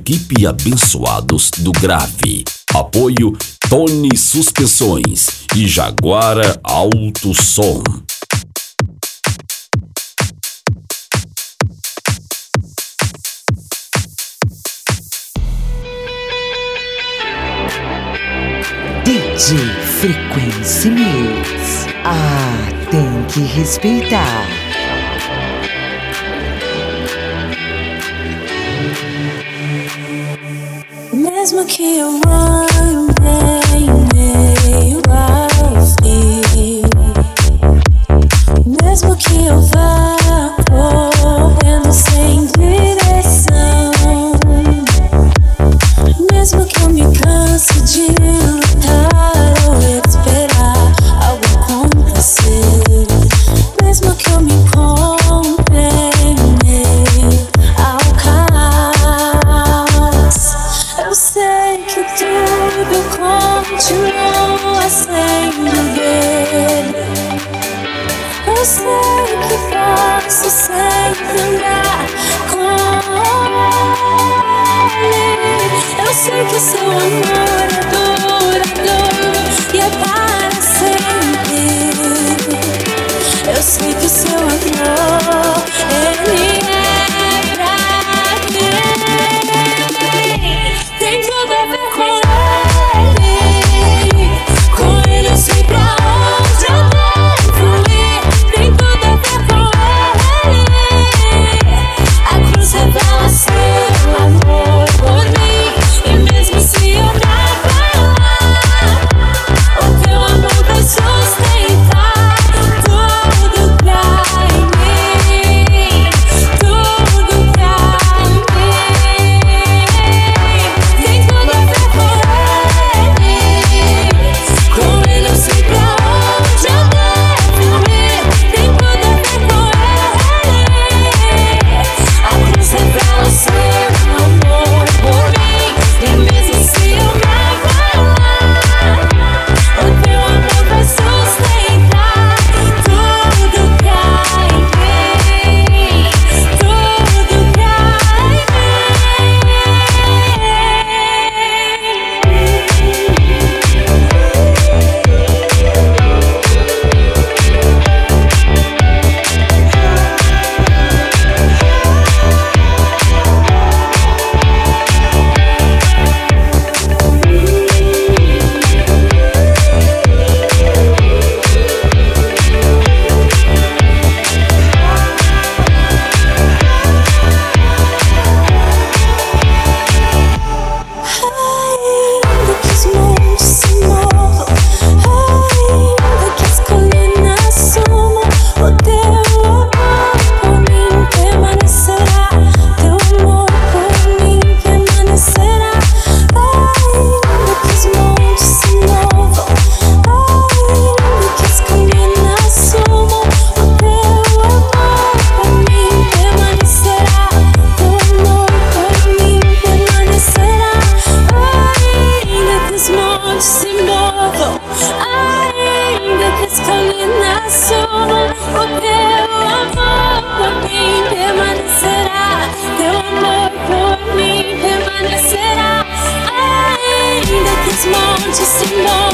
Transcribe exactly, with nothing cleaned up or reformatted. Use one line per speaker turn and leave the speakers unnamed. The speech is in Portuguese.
equipe Abençoados do Grave. Apoio Tony Suspensões e Jaguara Alto Som.
D J Frequency Mix. Ah, tem que respeitar.
Mesmo que eu ande meio vazio, mesmo que eu vá correndo sem direção, mesmo que eu me canse de lutar ou esperar algo acontecer, mesmo que eu me encontre em meio ao caos, eu sei que tudo continua sendo dele. Eu sei que posso sempre andar com ele. Eu sei que seu amor é duradouro e é para sempre. Eu sei que o seu amor, ele é pra mim. Tem tudo a ver com ele. Com ele eu sei pra onde eu devo ir. Tem tudo a ver com ele. A cruz revela seu amor por mim. E mesmo se eu não falar, o teu amor vai sustentar. Tudo pra mim, tudo pra mim. Tem tudo a ver com ele. Com ele eu sei pra onde eu devo ir. Tem tudo a ver com ele. A cruz revela seu amor por mim. E mesmo se eu não falar, o teu amor vai sustentar. Tudo pra mim, tudo pra ainda que os montes se movam, ainda que as colinas sumam, o teu amor por mim permanecerá. Teu amor por mim permanecerá. Ainda que os montes se movam, ainda que as colinas sumam, o teu amor por mim permanecerá. Teu amor por mim permanecerá. Ainda que os montes se movam, ainda que as colinas sumam, o teu amor por mim permanecerá. Teu amor por mim permanecerá. Ainda que os montes se movam,